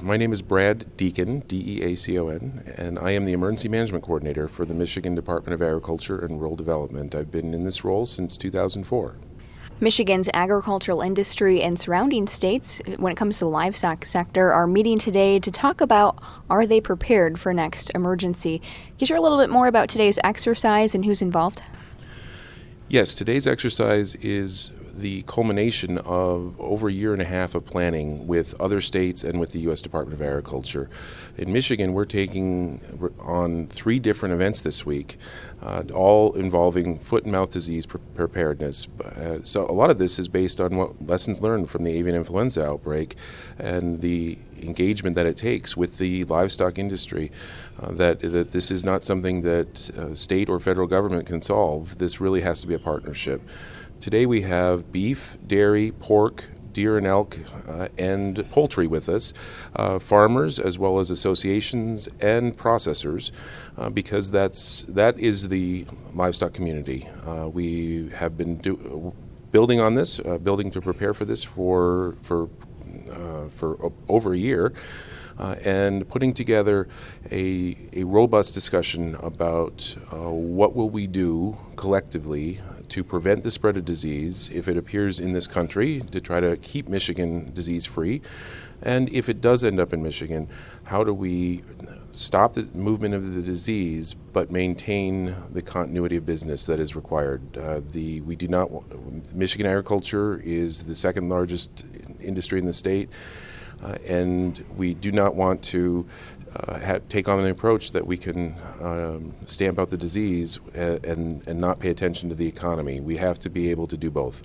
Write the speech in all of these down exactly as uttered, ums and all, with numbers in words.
My name is Brad Deacon, D E A C O N, and I am the Emergency Management Coordinator for the Michigan Department of Agriculture and Rural Development. I've been in this role since two thousand four. Michigan's agricultural industry and surrounding states, when it comes to the livestock sector, are meeting today to talk about, are they prepared for next emergency? Can you share a little bit more about today's exercise and who's involved? Yes, today's exercise is the culmination of over a year and a half of planning with other states and with the U S Department of Agriculture. In Michigan, we're taking on three different events this week, uh, all involving foot and mouth disease pre- preparedness. Uh, so a lot of this is based on what lessons learned from the avian influenza outbreak and the engagement that it takes with the livestock industry, uh, that, that this is not something that uh, state or federal government can solve. This really has to be a partnership. Today we have beef, dairy, pork, deer and elk, uh, and poultry with us, uh, farmers as well as associations and processors, uh, because that's that is the livestock community. Uh, we have been do, building on this, uh, building to prepare for this for for uh, for o- over a year. Uh, and putting together a, a robust discussion about uh, what will we do collectively to prevent the spread of disease if it appears in this country, to try to keep Michigan disease-free. And if it does end up in Michigan, how do we stop the movement of the disease but maintain the continuity of business that is required? Uh, the we do not Michigan agriculture is the second largest industry in the state. Uh, and we do not want to uh, ha- take on an approach that we can um, stamp out the disease and, and, and not pay attention to the economy. We have to be able to do both.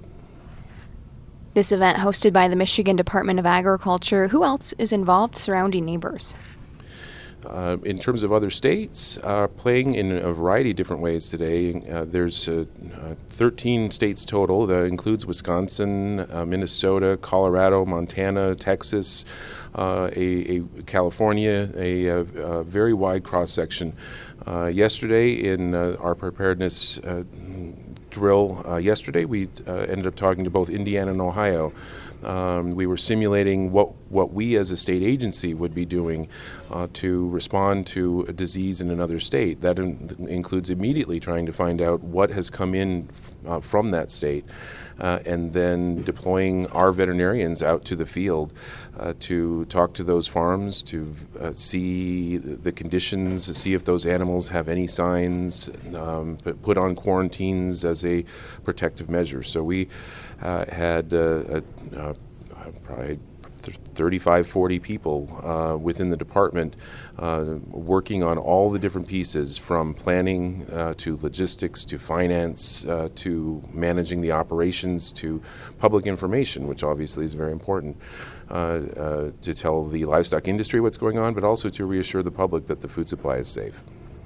This event hosted by the Michigan Department of Agriculture, who else is involved? Surrounding neighbors. Uh, in terms of other states, uh, playing in a variety of different ways today. Uh, there's uh, uh, thirteen states total. That includes Wisconsin, uh, Minnesota, Colorado, Montana, Texas, uh, a, a California, a, a, a very wide cross-section. Uh, yesterday in uh, our preparedness uh, drill, uh, yesterday we uh, ended up talking to both Indiana and Ohio. Um, we were simulating what, what we as a state agency would be doing uh, to respond to a disease in another state. That in, includes immediately trying to find out what has come in f- uh, from that state, uh, and then deploying our veterinarians out to the field uh, to talk to those farms, to uh, see the conditions, see if those animals have any signs, um, put on quarantines as a protective measure. So we uh, had uh, a, a probably thirty-five, forty people uh, within the department uh, working on all the different pieces, from planning uh, to logistics to finance uh, to managing the operations to public information, which obviously is very important, uh, uh, to tell the livestock industry what's going on, but also to reassure the public that the food supply is safe.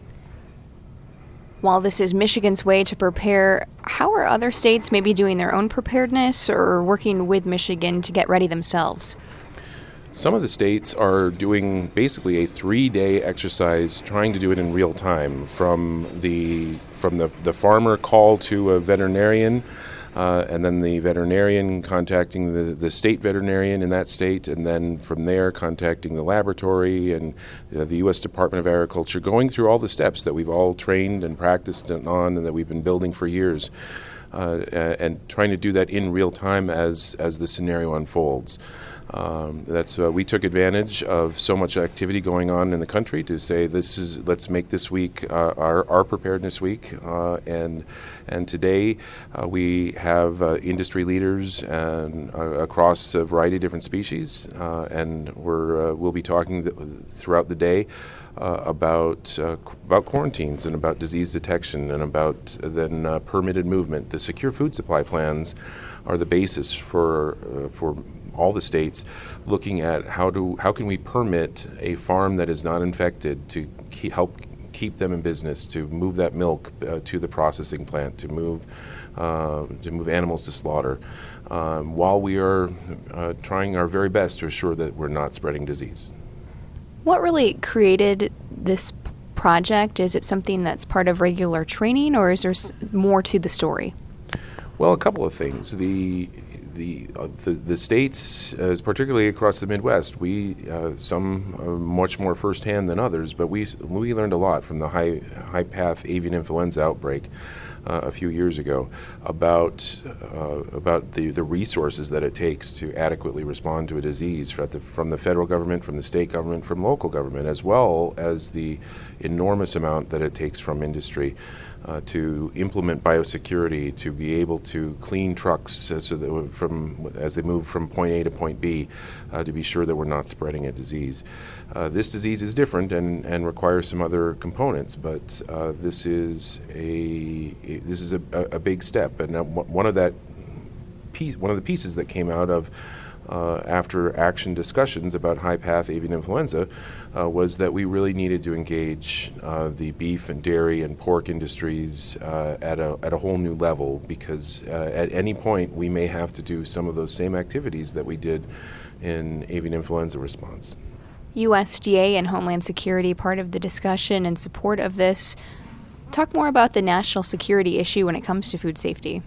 While this is Michigan's way to prepare, how are other states maybe doing their own preparedness or working with Michigan to get ready themselves? Some of the states are doing basically a three-day exercise, trying to do it in real time, from the from the, the farmer call to a veterinarian, uh, and then the veterinarian contacting the, the state veterinarian in that state, and then from there contacting the laboratory and uh, the U S Department of Agriculture, going through all the steps that we've all trained and practiced on and that we've been building for years, uh, and trying to do that in real time as, as the scenario unfolds. Um, that's uh, we took advantage of so much activity going on in the country to say this is let's make this week uh, our our preparedness week, uh, and and today uh, we have uh, industry leaders and uh, across a variety of different species, uh, and we're uh, we'll be talking th- throughout the day uh, about uh, about quarantines and about disease detection and about uh, then uh, permitted movement. The secure food supply plans are the basis for uh, for all the states looking at how do how can we permit a farm that is not infected to keep, help keep them in business, to move that milk uh, to the processing plant, to move uh, to move animals to slaughter, um, while we are uh, trying our very best to assure that we're not spreading disease. What really created this project? Is it something that's part of regular training, or is there more to the story? Well, a couple of things. The the, uh, the the states, uh, particularly across the Midwest, we uh, some uh, much more firsthand than others, but we we learned a lot from the high high path avian influenza outbreak uh, a few years ago about uh, about the, the resources that it takes to adequately respond to a disease from the, from the federal government, from the state government, from local government, as well as the enormous amount that it takes from industry uh, to implement biosecurity, to be able to clean trucks uh, so that from as they move from point A to point B, uh, to be sure that we're not spreading a disease. Uh, this disease is different and, and requires some other components, but uh, this is a this is a, a big step, and one of that piece, one of the pieces that came out of uh, after action discussions about high path avian influenza uh, was that we really needed to engage uh, the beef and dairy and pork industries uh, at a at a whole new level, because uh, at any point we may have to do some of those same activities that we did in avian influenza response. U S D A and Homeland Security part of the discussion in support of this. Talk more about the national security issue when it comes to food safety.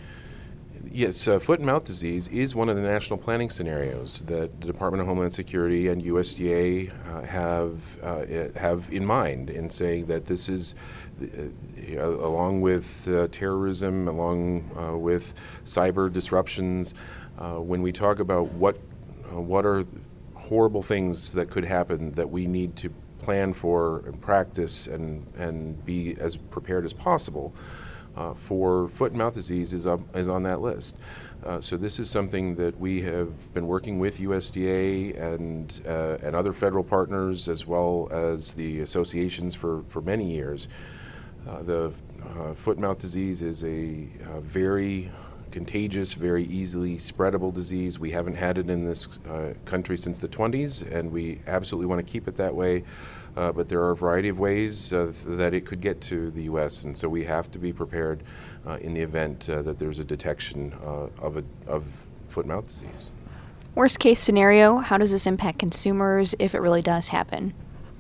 Yes, uh, foot and mouth disease is one of the national planning scenarios that the Department of Homeland Security and U S D A uh, have uh, have in mind in saying that this is, uh, you know, along with uh, terrorism, along uh, with cyber disruptions, uh, when we talk about what uh, what are horrible things that could happen that we need to plan for and practice and, and be as prepared as possible uh, for foot and mouth disease is, up, is on that list. Uh, so this is something that we have been working with U S D A and, uh, and other federal partners, as well as the associations for, for many years. Uh, the uh, foot and mouth disease is a, a very contagious, very easily spreadable disease. We haven't had it in this uh, country since the twenties, and we absolutely want to keep it that way. Uh, but there are a variety of ways uh, that it could get to the U S, and so we have to be prepared uh, in the event uh, that there's a detection uh, of, a, of foot and mouth disease. Worst case scenario, how does this impact consumers if it really does happen?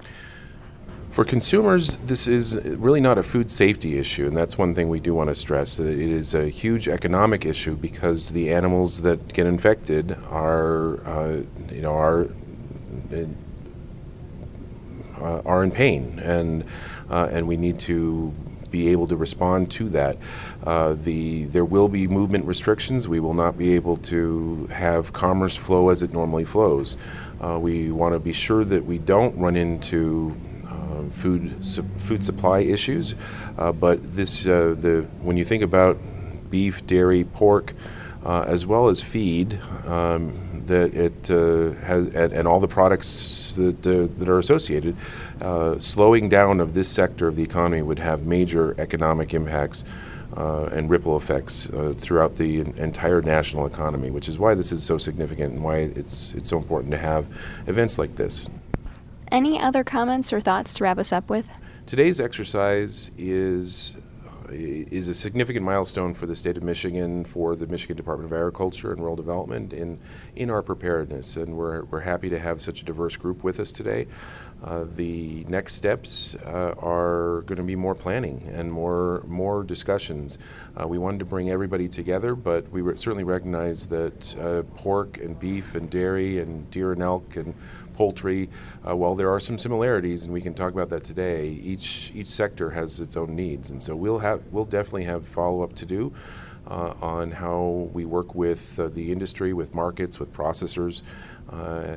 For consumers, this is really not a food safety issue, and that's one thing we do want to stress, that it is a huge economic issue because the animals that get infected are, uh, you know, are uh, are in pain, and uh, and we need to be able to respond to that. Uh, the there will be movement restrictions. We will not be able to have commerce flow as it normally flows. Uh, we want to be sure that we don't run into food su- food supply issues, uh, but this uh, the when you think about beef, dairy, pork, uh, as well as feed, um, that it uh, has and, and all the products that uh, that are associated, uh, slowing down of this sector of the economy would have major economic impacts uh, and ripple effects uh, throughout the entire national economy, which is why this is so significant and why it's it's so important to have events like this. Any other comments or thoughts to wrap us up with? Today's exercise is is a significant milestone for the state of Michigan, for the Michigan Department of Agriculture and Rural Development in in our preparedness, and we're we're happy to have such a diverse group with us today. Uh, the next steps uh, are going to be more planning and more more discussions. Uh, we wanted to bring everybody together, but we re- certainly recognize that uh, pork and beef and dairy and deer and elk and poultry, uh, while there are some similarities, and we can talk about that today, each each sector has its own needs, and so we'll have we'll definitely have follow-up to do uh, on how we work with uh, the industry, with markets, with processors, uh,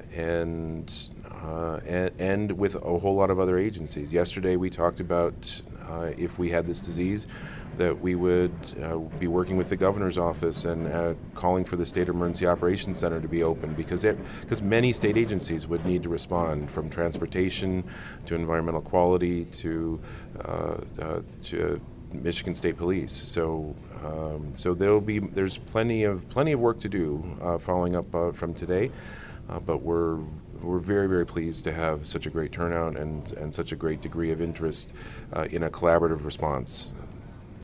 and, uh, and and with a whole lot of other agencies. Yesterday we talked about uh, if we had this disease, that we would uh, be working with the governor's office and uh, calling for the State Emergency Operations Center to be open, because it, because many state agencies would need to respond, from transportation to environmental quality to uh, uh, to Michigan State Police. So um, so there'll be there's plenty of plenty of work to do uh, following up uh, from today, uh, but we're We're very, very pleased to have such a great turnout and, and such a great degree of interest uh, in a collaborative response.